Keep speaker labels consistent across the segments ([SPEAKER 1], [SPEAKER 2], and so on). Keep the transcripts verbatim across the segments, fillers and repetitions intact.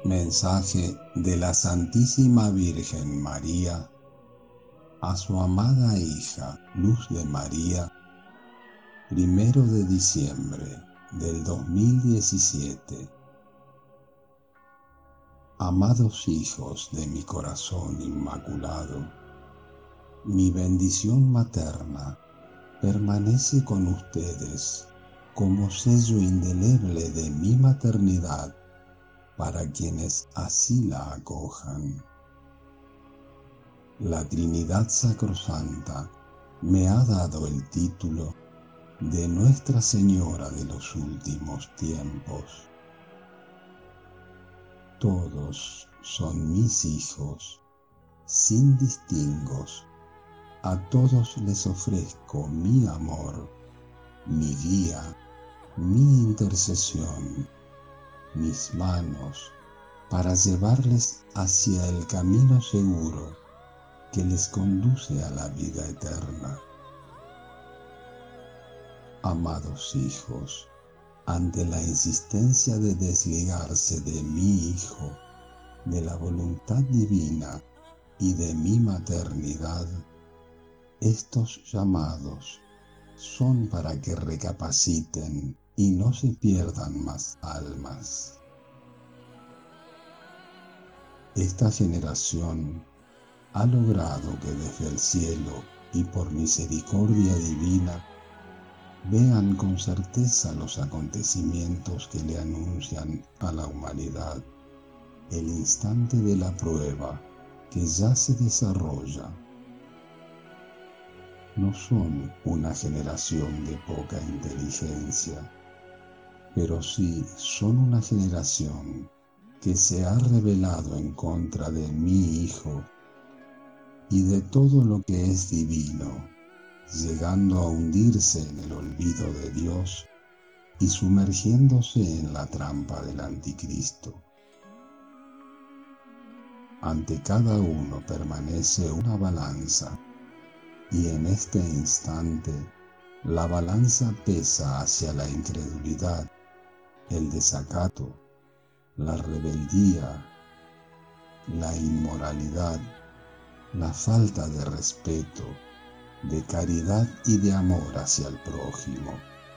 [SPEAKER 1] Mensaje de la Santísima Virgen María a su amada hija Luz de María, primero de diciembre del dos mil diecisiete. Amados hijos de mi corazón inmaculado, mi bendición materna permanece con ustedes como sello indeleble de mi maternidad para quienes así la acojan. La Trinidad Sacrosanta me ha dado el título de Nuestra Señora de los Últimos Tiempos. Todos son mis hijos, sin distingos. A todos les ofrezco mi amor, mi guía, mi intercesión, mis manos, para llevarles hacia el camino seguro que les conduce a la vida eterna. Amados hijos, ante la insistencia de desligarse de mi Hijo, de la voluntad divina y de mi maternidad, estos llamados son para que recapaciten y no se pierdan más almas. Esta generación ha logrado que desde el cielo y por misericordia divina vean con certeza los acontecimientos que le anuncian a la humanidad el instante de la prueba que ya se desarrolla. No son una generación de poca inteligencia, pero sí son una generación que se ha rebelado en contra de mi Hijo y de todo lo que es divino, llegando a hundirse en el olvido de Dios y sumergiéndose en la trampa del anticristo. Ante cada uno permanece una balanza, y en este instante la balanza pesa hacia la incredulidad, el desacato, la rebeldía, la inmoralidad, la falta de respeto, de caridad y de amor hacia el prójimo.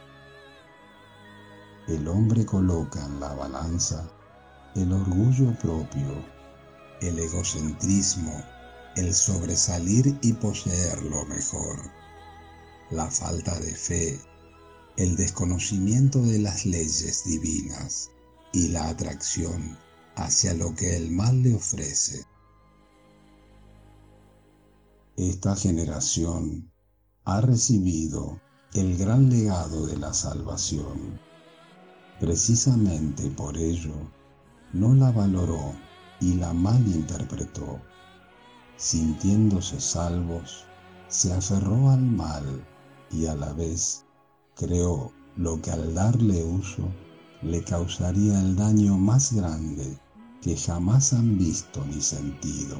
[SPEAKER 1] El hombre coloca en la balanza el orgullo propio, el egocentrismo, el sobresalir y poseer lo mejor, la falta de fe, el desconocimiento de las leyes divinas y la atracción hacia lo que el mal le ofrece. Esta generación ha recibido el gran legado de la salvación. Precisamente por ello, no la valoró y la malinterpretó. Sintiéndose salvos, se aferró al mal y a la vez creó lo que al darle uso le causaría el daño más grande que jamás han visto ni sentido.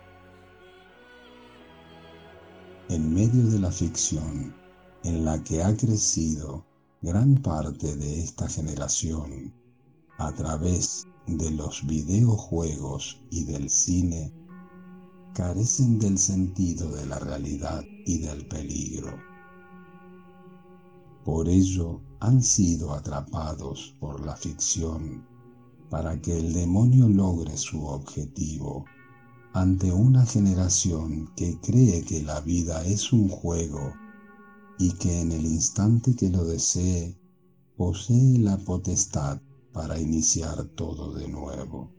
[SPEAKER 1] En medio de la ficción en la que ha crecido gran parte de esta generación, a través de los videojuegos y del cine, carecen del sentido de la realidad y del peligro. Por ello han sido atrapados por la ficción para que el demonio logre su objetivo ante una generación que cree que la vida es un juego y que en el instante que lo desee posee la potestad para iniciar todo de nuevo.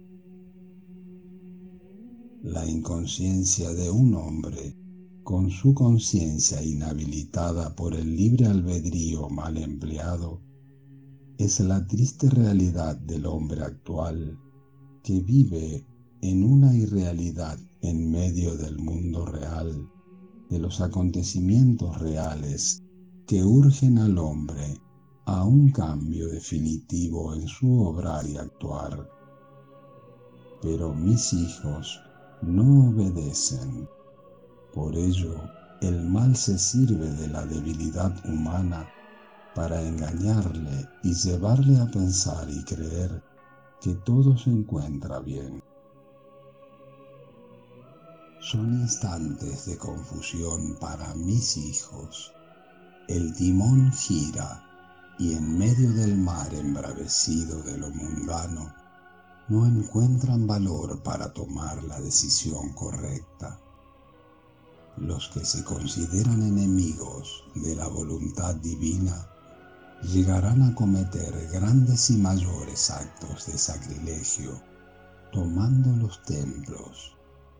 [SPEAKER 1] La inconsciencia de un hombre, con su conciencia inhabilitada por el libre albedrío mal empleado, es la triste realidad del hombre actual que vive en una irrealidad en medio del mundo real, de los acontecimientos reales que urgen al hombre a un cambio definitivo en su obrar y actuar. Pero mis hijos no obedecen. Por ello, el mal se sirve de la debilidad humana para engañarle y llevarle a pensar y creer que todo se encuentra bien. Son instantes de confusión para mis hijos. El timón gira y en medio del mar embravecido de lo mundano, no encuentran valor para tomar la decisión correcta. Los que se consideran enemigos de la voluntad divina llegarán a cometer grandes y mayores actos de sacrilegio, tomando los templos.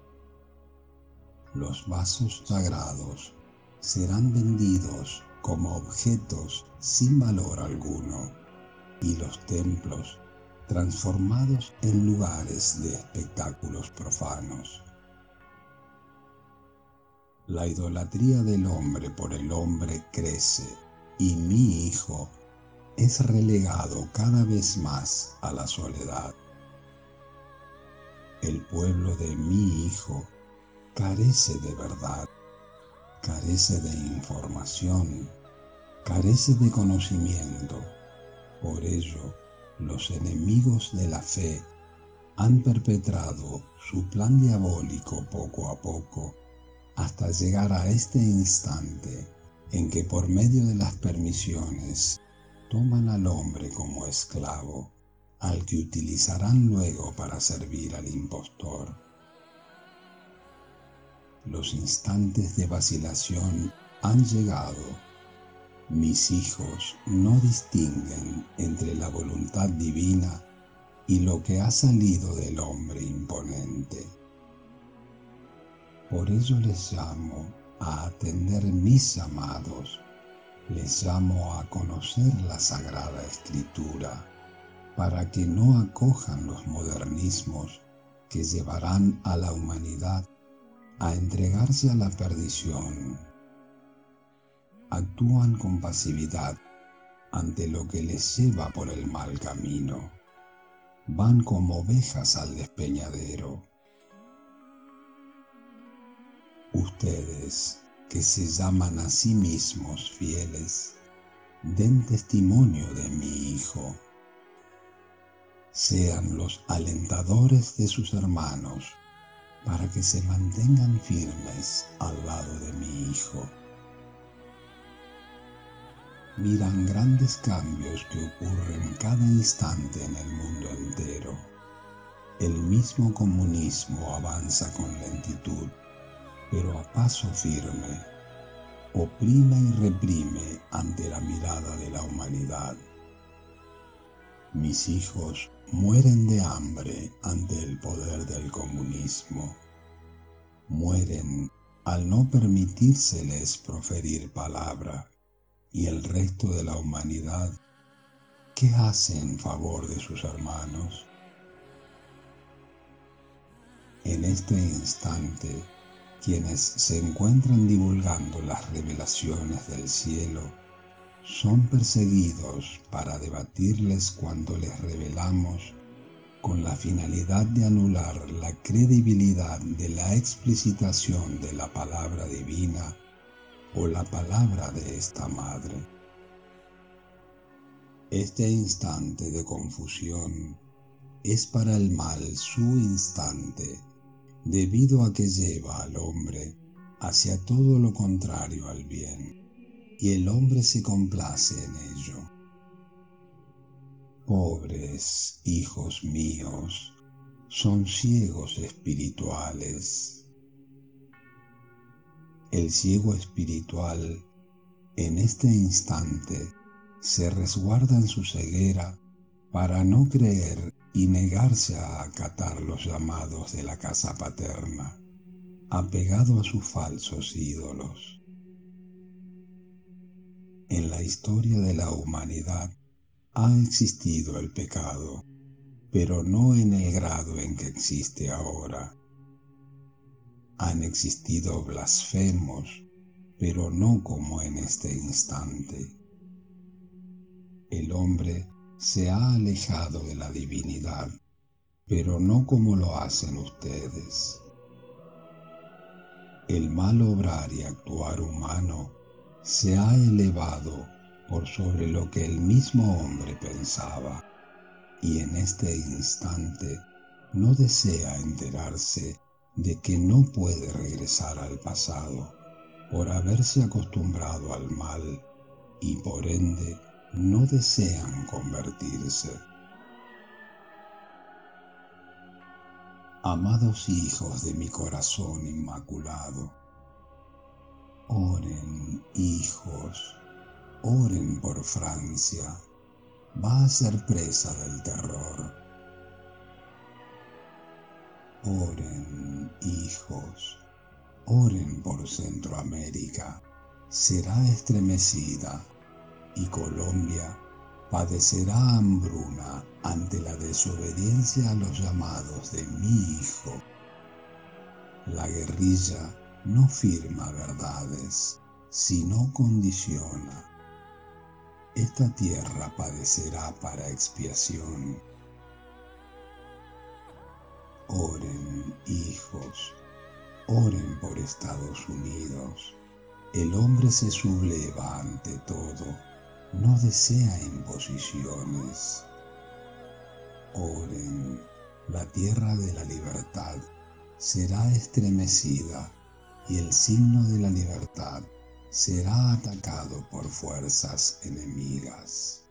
[SPEAKER 1] Los vasos sagrados serán vendidos como objetos sin valor alguno y los templos transformados en lugares de espectáculos profanos. La idolatría del hombre por el hombre crece y mi hijo es relegado cada vez más a la soledad. El pueblo de mi hijo carece de verdad, carece de información, carece de conocimiento. Por ello, los enemigos de la fe han perpetrado su plan diabólico poco a poco hasta llegar a este instante en que por medio de las permisiones toman al hombre como esclavo, al que utilizarán luego para servir al impostor. Los instantes de vacilación han llegado. Mis hijos no distinguen entre la voluntad divina y lo que ha salido del hombre imponente. Por ello les llamo a atender mis llamados, les llamo a conocer la Sagrada Escritura, para que no acojan los modernismos que llevarán a la humanidad a entregarse a la perdición. Actúan con pasividad ante lo que les lleva por el mal camino. Van como ovejas al despeñadero. Ustedes, que se llaman a sí mismos fieles, den testimonio de mi Hijo. Sean los alentadores de sus hermanos, para que se mantengan firmes al lado de mi Hijo. Miran grandes cambios que ocurren cada instante en el mundo entero. El mismo comunismo avanza con lentitud, pero a paso firme, oprime y reprime ante la mirada de la humanidad. Mis hijos mueren de hambre ante el poder del comunismo. Mueren al no permitírseles proferir palabra, y el resto de la humanidad, ¿qué hace en favor de sus hermanos? En este instante, quienes se encuentran divulgando las revelaciones del cielo son perseguidos para debatirles cuando les revelamos con la finalidad de anular la credibilidad de la explicitación de la palabra divina o la palabra de esta madre. Este instante de confusión es para el mal su instante, debido a que lleva al hombre hacia todo lo contrario al bien, y el hombre se complace en ello. Pobres hijos míos, son ciegos espirituales. El ciego espiritual, en este instante, se resguarda en su ceguera para no creer y negarse a acatar los llamados de la casa paterna, apegado a sus falsos ídolos. En la historia de la humanidad ha existido el pecado, pero no en el grado en que existe ahora. Han existido blasfemos, pero no como en este instante. El hombre se ha alejado de la divinidad, pero no como lo hacen ustedes. El mal obrar y actuar humano se ha elevado por sobre lo que el mismo hombre pensaba, y en este instante no desea enterarse de que no puede regresar al pasado por haberse acostumbrado al mal y por ende no desean convertirse. Amados hijos de mi corazón inmaculado, oren, hijos, oren por Francia. Va a ser presa del terror. Oren, hijos, oren por Centroamérica. Será estremecida y Colombia padecerá hambruna ante la desobediencia a los llamados de mi hijo. La guerrilla no firma verdades, sino condiciona. Esta tierra padecerá para expiación. Oren, hijos, oren por Estados Unidos. El hombre se subleva ante todo, no desea imposiciones. Oren, la tierra de la libertad será estremecida y el signo de la libertad será atacado por fuerzas enemigas.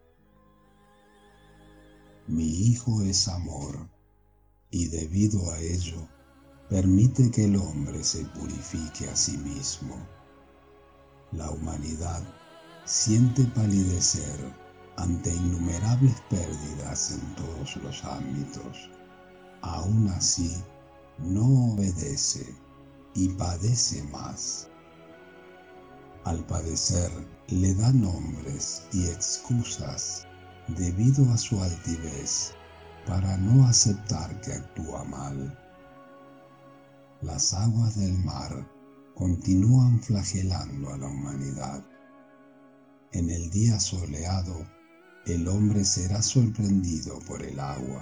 [SPEAKER 1] Mi hijo es amor, y debido a ello, permite que el hombre se purifique a sí mismo. La humanidad siente palidecer ante innumerables pérdidas en todos los ámbitos. Aún así, no obedece y padece más. Al padecer, le da nombres y excusas debido a su altivez para no aceptar que actúa mal. Las aguas del mar continúan flagelando a la humanidad. En el día soleado, el hombre será sorprendido por el agua.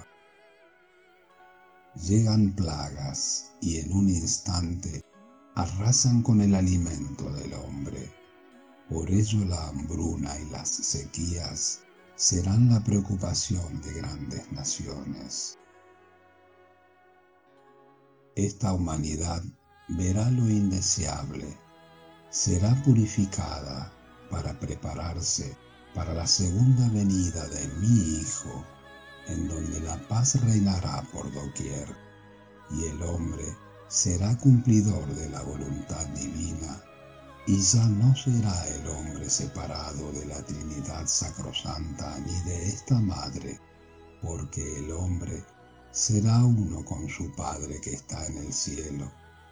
[SPEAKER 1] Llegan plagas y en un instante arrasan con el alimento del hombre. Por ello la hambruna y las sequías serán la preocupación de grandes naciones. Esta humanidad verá lo indeseable, será purificada para prepararse para la segunda venida de mi Hijo, en donde la paz reinará por doquier, y el hombre será cumplidor de la voluntad divina, y ya no será el hombre separado de la Trinidad Sacrosanta ni de esta Madre, porque el hombre será uno con su Padre que está en el cielo.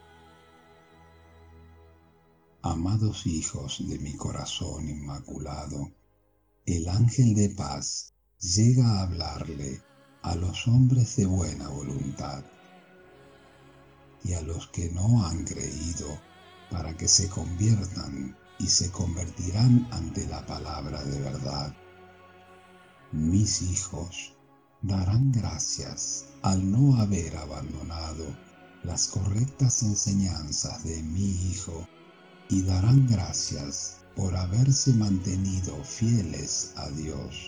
[SPEAKER 1] Amados hijos de mi corazón inmaculado, el ángel de paz llega a hablarle a los hombres de buena voluntad y a los que no han creído para que se conviertan y se convertirán ante la palabra de verdad. Mis hijos darán gracias al no haber abandonado las correctas enseñanzas de mi Hijo y darán gracias por haberse mantenido fieles a Dios.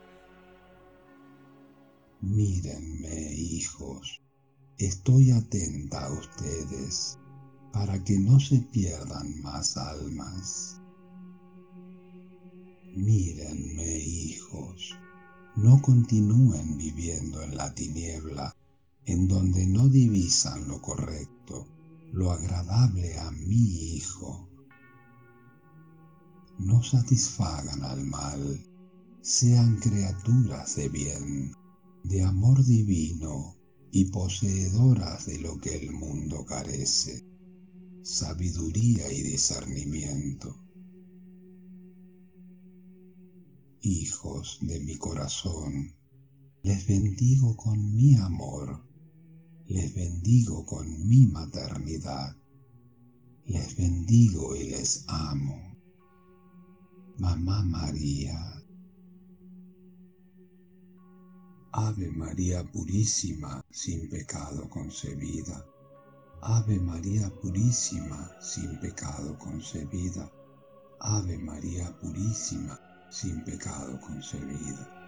[SPEAKER 1] Mírenme, hijos, estoy atenta a ustedes para que no se pierdan más almas. Mírenme, hijos, no continúen viviendo en la tiniebla, en donde no divisan lo correcto, lo agradable a mi Hijo. No satisfagan al mal, sean criaturas de bien, de amor divino y poseedoras de lo que el mundo carece, sabiduría y discernimiento. Hijos de mi corazón, les bendigo con mi amor, les bendigo con mi maternidad, les bendigo y les amo. Mamá María. Ave María Purísima, sin pecado concebida. Ave María Purísima, sin pecado concebida. Ave María Purísima, sin pecado concebida.